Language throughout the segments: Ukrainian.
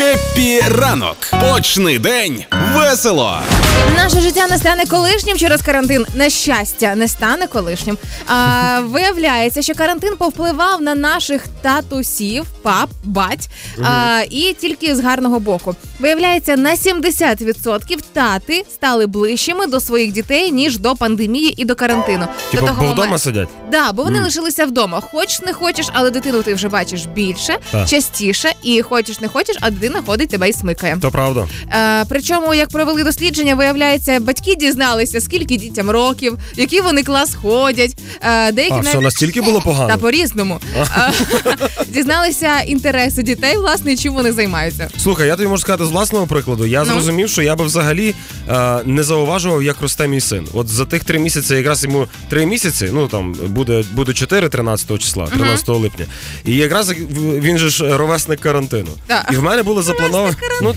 Хеппі ранок. Почни день весело. Наше життя не стане колишнім через карантин. На щастя, не стане колишнім. Виявляється, що карантин повпливав на наших татусів, пап, бать, і тільки з гарного боку. Виявляється, на 70% тати стали ближчими до своїх дітей, ніж до пандемії і до карантину. Типу, бо вдома сидять? Да, бо вони лишилися вдома. Хоч не хочеш, але дитину ти вже бачиш більше, частіше, і хочеш не хочеш, а дитина ходить тебе і смикає. То правда. Причому, як провели дослідження, виявляється, батьки дізналися, скільки дітям років, в який вони клас ходять. Що, настільки було погано? Та по-різному. Дізналися інтереси дітей, власне, і чим вони займаються. Слухай, я тобі можу сказати з власного прикладу. Я зрозумів, що я би взагалі не зауважував, як росте мій син. От за тих 3 місяці, якраз йому 3 місяці, ну там буде 4 13 числа, 13 липня. І якраз він же ж ровесник карантину. І в мене були заплановані...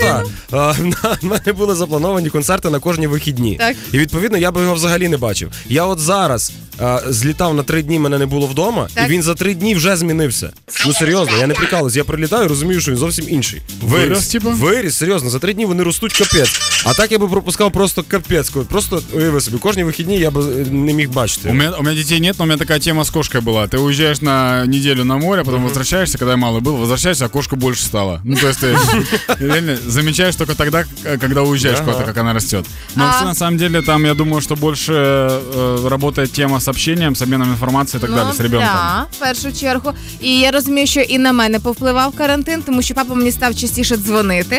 в мене були заплановані концерти на кожні вихідні. Так. І відповідно я би його взагалі не бачив. Я от зараз злітав на 3 дні, мене не було вдома, і він за 3 дні вже змінився. Ну серйозно, я не прикалуюсь. Я прилітаю і розумію, що він зовсім інший. Виріс, серйозно, за 3 дні вони ростуть капець. А так я би пропускав просто капець. Просто уяви собі, кожні вихідні я би не міг бачити. У меня детей нет, но у меня такая тема с кошкой была. Ты уезжаешь на неделю на море, потом возвращаешься, когда я малый был, возвращаешься, а кошка больше стала. Ну, то есть ты реально замечаешь только тогда, когда уезжаешь куда-то, как она растет. Но вообще, на самом деле, там, я думаю, что больше работает тема с общением, с обменом информацией и так далее, с ребенком. Так, в першу чергу. І я розумію, що і на мене повпливав карантин, тому що папа мені став частіше дзвонити,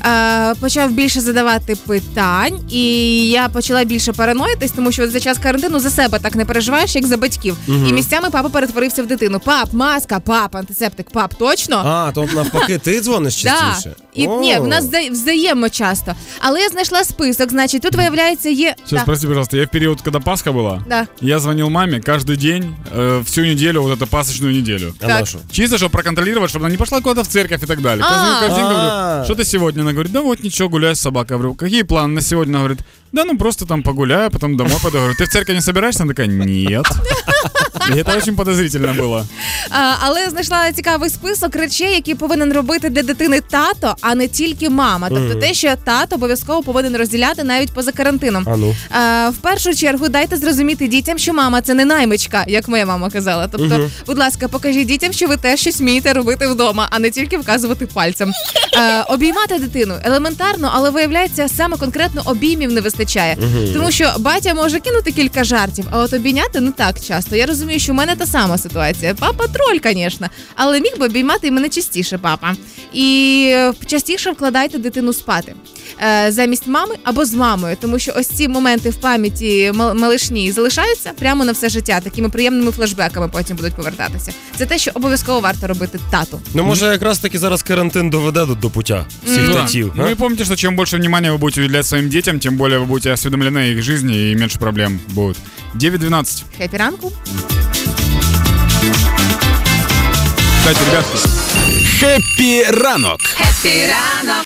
почав більше задавати питань, і я почала більше параноїтись, тому що за час карантину за себе так не переживаєш, як за батьків. І місцями папа перетворився в дитину. Пап, маска, пап, антисептик, пап, точно? То навпаки, ти дзвониш частіше? Ні, в нас взаємно часто. Але я знайшла список, значить, тут, виявляється, є... Сейчас, прости, пожалуйста, я в период, когда Пасха была, я звонил маме каждый день, всю неделю, вот эту пасочную неделю. Чисто, чтобы проконтролировать, чтобы она не пошла куда-то в церковь и так далее. Каждый день говорю, что ты сегодня? Она говорит, да вот ничего, гуляю с собакой. Я говорю, какие планы на сегодня? Она говорит, да ну просто там погуляю, потом домой пойду. Говорю, ты в церковь не собираешься? Она такая, нет. І це дуже подозрительно було. Але я знайшла цікавий список речей, які повинен робити для дитини тато, а не тільки мама. Тобто те, що тато обов'язково повинен розділяти навіть поза карантином. В першу чергу дайте зрозуміти дітям, що мама – це не наймичка, як моя мама казала. Тобто, будь ласка, покажіть дітям, що ви теж щось вмієте робити вдома, а не тільки вказувати пальцем. Обіймати дитину елементарно, але виявляється, саме конкретно обіймів не вистачає. Тому що батя може кинути кілька жартів, а от обійняти не так часто. Я розумію, що в мене та сама ситуація. Папа троль, звісно, але міг би обіймати і мене частіше папа. І частіше вкладайте дитину спати. Замість мами або з мамою, тому що ось ці моменти в пам'яті малишні залишаються прямо на все життя, такими приємними флешбеками потім будуть повертатися. Це те, що обов'язково варто робити тату. Ну, може, якраз таки зараз карантин доведе до пуття всіх татів. Ну и помните, что чем больше внимания вы будете уделять своим детям, тем более вы будете осведомлены о их жизни и меньше проблем будет. 9:12. Хеппі ранку. Кстати, ребятки. Хеппі ранок. Хеппі ранок.